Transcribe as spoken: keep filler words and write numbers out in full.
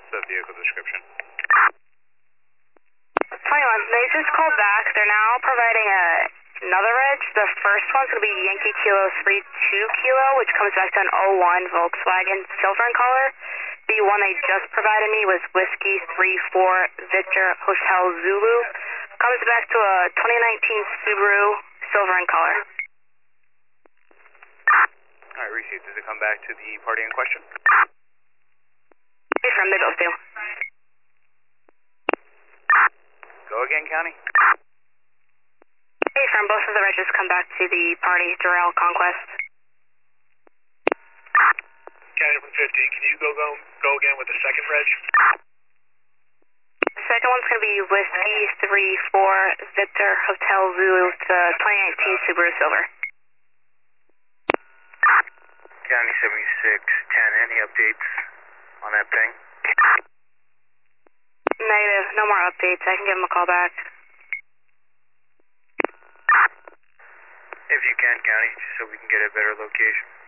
the vehicle description? twenty-one, they just called back. They're now providing a, another reg. The first one's going to be Yankee Kilo three two Kilo, which comes back to an oh one Volkswagen silver in color. The one they just provided me was Whiskey three four Victor Hotel Zulu. Comes back to a twenty nineteen Subaru silver in color. Alright, received. Does it come back to the party in question? Hey, from they both do. Go again, County? Hey, from both of the regs come back to the party, Durrell Conquest. County one fifteen, can you go, go go again with the second reg? The second one's going to be Whiskey three four Victor Hotel Zulu, the twenty nineteen Subaru Silver. County seventy-six ten, any updates on that thing? Negative, no more updates. I can give him a call back. If you can, County, just so we can get a better location.